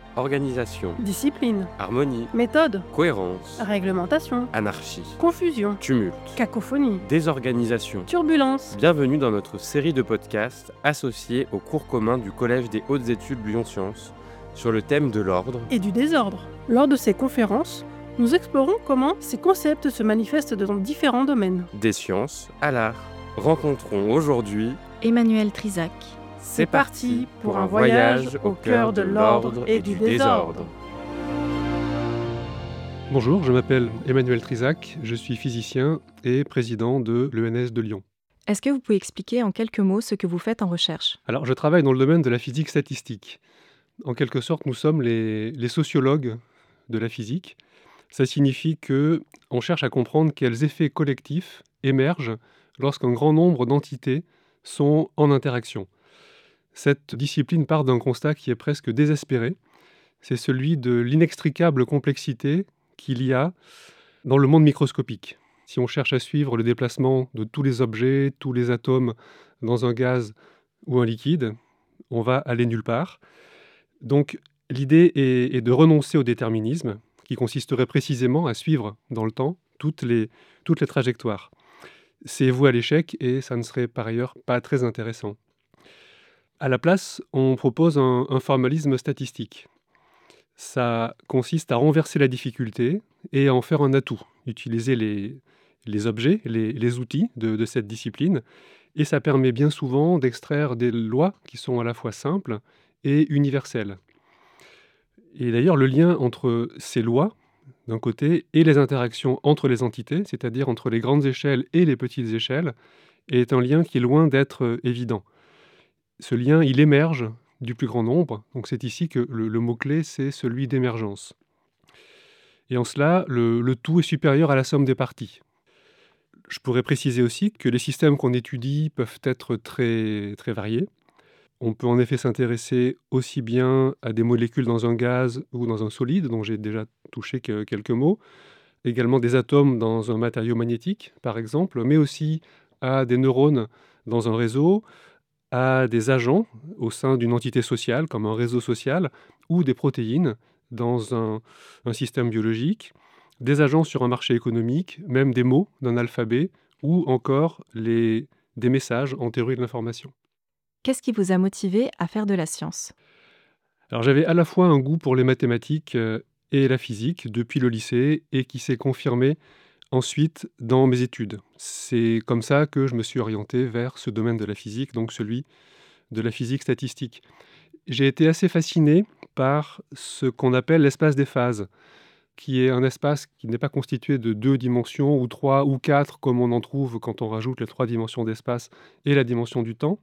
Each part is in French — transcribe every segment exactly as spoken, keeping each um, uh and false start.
Organisation, discipline, harmonie, méthode, cohérence, réglementation, anarchie, confusion, tumulte, cacophonie, désorganisation. turbulence. Bienvenue dans notre série de podcasts associés au cours commun du Collège des Hautes Études Lyon Sciences sur le thème de l'ordre Et du désordre. Lors de ces conférences, nous explorons comment ces concepts se manifestent dans différents domaines. des sciences à l'art. Rencontrons aujourd'hui Emmanuel Trizac. C'est parti pour un voyage au cœur de l'ordre et du désordre. Bonjour, je m'appelle Emmanuel Trizac, je suis physicien et président de l'E N S de Lyon. Est-ce que vous pouvez expliquer en quelques mots ce que vous faites en recherche ? Alors, je travaille dans le domaine de la physique statistique. En quelque sorte, nous sommes les, les sociologues de la physique. Ça signifie qu'on cherche à comprendre quels effets collectifs émergent lorsqu'un grand nombre d'entités sont en interaction. Cette discipline part d'un constat qui est presque désespéré. C'est celui de l'inextricable complexité qu'il y a dans le monde microscopique. Si on cherche à suivre le déplacement de tous les objets, tous les atomes dans un gaz ou un liquide, on va aller nulle part. Donc l'idée est, est de renoncer au déterminisme, qui consisterait précisément à suivre dans le temps toutes les, toutes les trajectoires. C'est voué à l'échec et ça ne serait par ailleurs pas très intéressant. À la place, on propose un, un formalisme statistique. Ça consiste à renverser la difficulté et à en faire un atout, utiliser les, les objets, les, les outils de, de cette discipline, et ça permet bien souvent d'extraire des lois qui sont à la fois simples et universelles. Et d'ailleurs, le lien entre ces lois, d'un côté, et les interactions entre les entités, c'est-à-dire entre les grandes échelles et les petites échelles, est un lien qui est loin d'être euh, évident. Ce lien, il émerge du plus grand nombre, donc c'est ici que le, le mot-clé, c'est celui d'émergence. Et en cela, le, le tout est supérieur à la somme des parties. Je pourrais préciser aussi que les systèmes qu'on étudie peuvent être très, très variés. On peut en effet s'intéresser aussi bien à des molécules dans un gaz ou dans un solide, dont j'ai déjà touché que quelques mots, également des atomes dans un matériau magnétique, par exemple, mais aussi à des neurones dans un réseau, à des agents au sein d'une entité sociale, comme un réseau social, ou des protéines dans un, un système biologique, des agents sur un marché économique, même des mots d'un alphabet, ou encore les, des messages en théorie de l'information. Qu'est-ce qui vous a motivé à faire de la science ? Alors j'avais à la fois un goût pour les mathématiques euh, et la physique depuis le lycée, et qui s'est confirmé ensuite dans mes études. C'est comme ça que je me suis orienté vers ce domaine de la physique, donc celui de la physique statistique. J'ai été assez fasciné par ce qu'on appelle l'espace des phases, qui est un espace qui n'est pas constitué de deux dimensions, ou trois, ou quatre, comme on en trouve quand on rajoute les trois dimensions d'espace et la dimension du temps,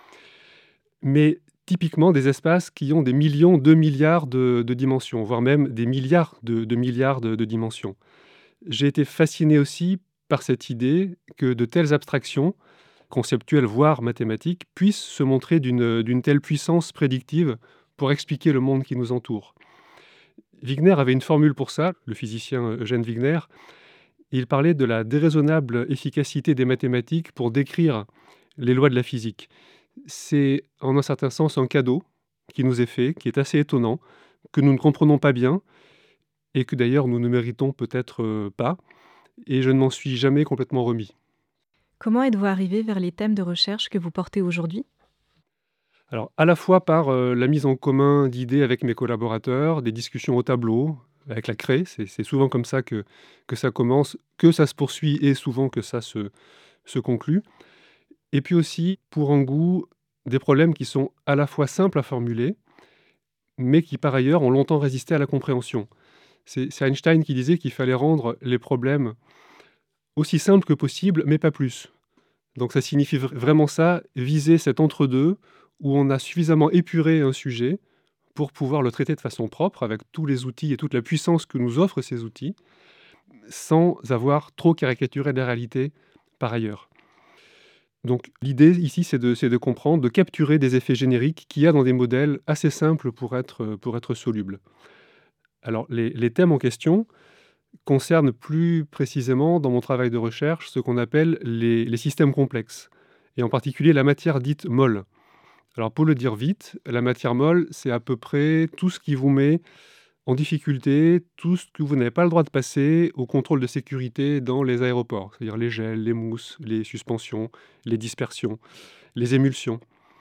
mais typiquement des espaces qui ont des millions, deux milliards de, de dimensions, voire même des milliards de, de milliards de, de dimensions. J'ai été fasciné aussi par cette idée que de telles abstractions, conceptuelles voire mathématiques, puissent se montrer d'une, d'une telle puissance prédictive pour expliquer le monde qui nous entoure. Wigner avait une formule pour ça, le physicien Eugène Wigner. Il parlait de la déraisonnable efficacité des mathématiques pour décrire les lois de la physique. C'est en un certain sens un cadeau qui nous est fait, qui est assez étonnant, que nous ne comprenons pas bien et que d'ailleurs nous ne méritons peut-être euh, pas, et je ne m'en suis jamais complètement remis. Comment êtes-vous arrivé vers les thèmes de recherche que vous portez aujourd'hui ? Alors, à la fois par euh, la mise en commun d'idées avec mes collaborateurs, des discussions au tableau, avec la craie, c'est, c'est souvent comme ça que, que ça commence, que ça se poursuit et souvent que ça se, se conclut. Et puis aussi, pour un goût, des problèmes qui sont à la fois simples à formuler, mais qui par ailleurs ont longtemps résisté à la compréhension. C'est, c'est Einstein qui disait qu'il fallait rendre les problèmes aussi simples que possible, mais pas plus. Donc ça signifie vr- vraiment ça, viser cet entre-deux, où on a suffisamment épuré un sujet pour pouvoir le traiter de façon propre, avec tous les outils et toute la puissance que nous offrent ces outils, sans avoir trop caricaturé la réalité par ailleurs. Donc l'idée ici, c'est de, c'est de comprendre, de capturer des effets génériques qu'il y a dans des modèles assez simples pour être, pour être solubles. Alors les, les thèmes en question concernent plus précisément, dans mon travail de recherche, ce qu'on appelle les, les systèmes complexes, et en particulier la matière dite molle. Alors pour le dire vite, la matière molle, c'est à peu près tout ce qui vous met en difficulté, tout ce que vous n'avez pas le droit de passer au contrôle de sécurité dans les aéroports, c'est-à-dire les gels, les mousses, les suspensions, les dispersions, les émulsions.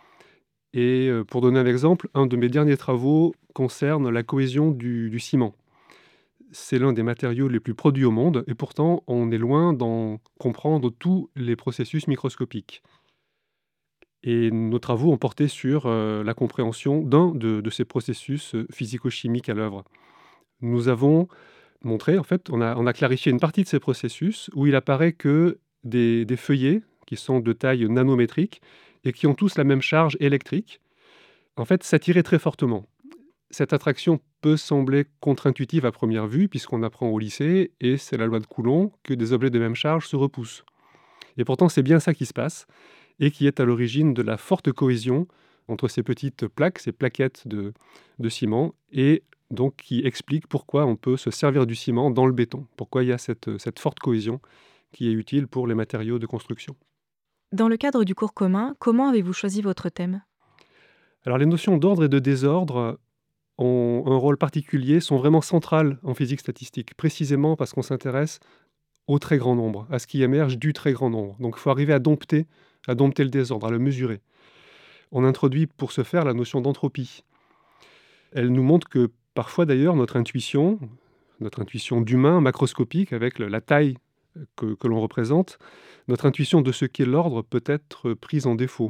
Et euh, pour donner un exemple, un de mes derniers travaux concerne la cohésion du, du ciment. C'est l'un des matériaux les plus produits au monde et pourtant on est loin d'en comprendre tous les processus microscopiques. Et nos travaux ont porté sur euh, la compréhension d'un de, de ces processus euh, physico-chimiques à l'œuvre. Nous avons montré, en fait, on a, on a clarifié une partie de ces processus où il apparaît que des, des feuillets qui sont de taille nanométrique et qui ont tous la même charge électrique, en fait, s'attiraient très fortement. Cette attraction peut sembler contre-intuitive à première vue, puisqu'on apprend au lycée, et c'est la loi de Coulomb, que des objets de même charge se repoussent. Et pourtant, c'est bien ça qui se passe, et qui est à l'origine de la forte cohésion entre ces petites plaques, ces plaquettes de, de ciment, et donc qui explique pourquoi on peut se servir du ciment dans le béton, pourquoi il y a cette, cette forte cohésion qui est utile pour les matériaux de construction. Dans le cadre du cours commun, comment avez-vous choisi votre thème ? Alors les notions d'ordre et de désordre ont un rôle particulier, sont vraiment centrales en physique statistique, précisément parce qu'on s'intéresse au très grand nombre, à ce qui émerge du très grand nombre. Donc il faut arriver à dompter, à dompter le désordre, à le mesurer. On introduit pour ce faire la notion d'entropie. Elle nous montre que parfois d'ailleurs notre intuition, notre intuition d'humain macroscopique avec le- la taille que, que l'on représente, notre intuition de ce qu'est l'ordre peut être prise en défaut.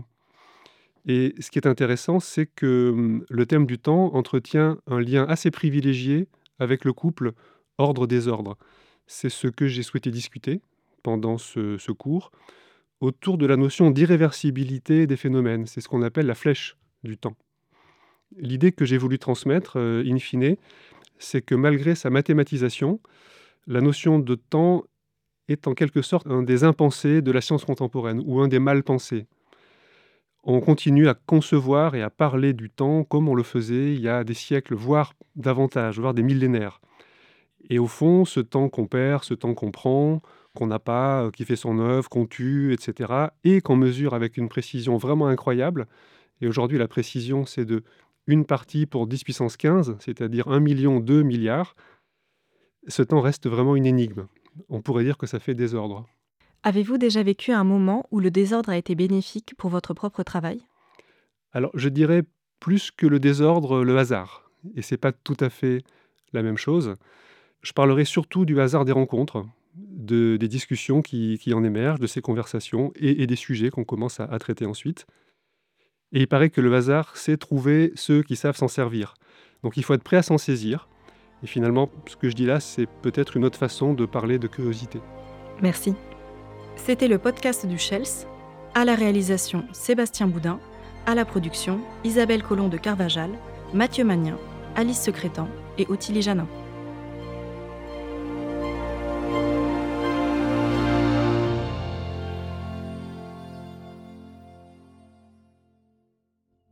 Et ce qui est intéressant, c'est que hum, le thème du temps entretient un lien assez privilégié avec le couple ordre-désordre. C'est ce que j'ai souhaité discuter pendant ce, ce cours autour de la notion d'irréversibilité des phénomènes. C'est ce qu'on appelle la flèche du temps. L'idée que j'ai voulu transmettre, euh, in fine, c'est que malgré sa mathématisation, la notion de temps est en quelque sorte un des impensés de la science contemporaine ou un des mal pensés. On continue à concevoir et à parler du temps comme on le faisait il y a des siècles, voire davantage, voire des millénaires. Et au fond, ce temps qu'on perd, ce temps qu'on prend, qu'on n'a pas, euh, qui fait son œuvre, qu'on tue, et cetera, et qu'on mesure avec une précision vraiment incroyable. Et aujourd'hui, la précision, c'est de une partie pour dix puissance quinze, c'est-à-dire un million deux milliards. Ce temps reste vraiment une énigme. On pourrait dire que ça fait désordre. Avez-vous déjà vécu un moment où le désordre a été bénéfique pour votre propre travail ? Alors, je dirais plus que le désordre, le hasard. Et c'est pas tout à fait la même chose. Je parlerai surtout du hasard des rencontres, de, des discussions qui, qui en émergent, de ces conversations et, et des sujets qu'on commence à, à traiter ensuite. Et il paraît que le hasard sait trouver ceux qui savent s'en servir. Donc il faut être prêt à s'en saisir. Et finalement, ce que je dis là, c'est peut-être une autre façon de parler de curiosité. Merci. C'était le podcast du Chels. À la réalisation, Sébastien Boudin. À la production, Isabelle Collomb de Carvajal, Mathieu Magnin, Alice Secrétan et Ottilie Janin.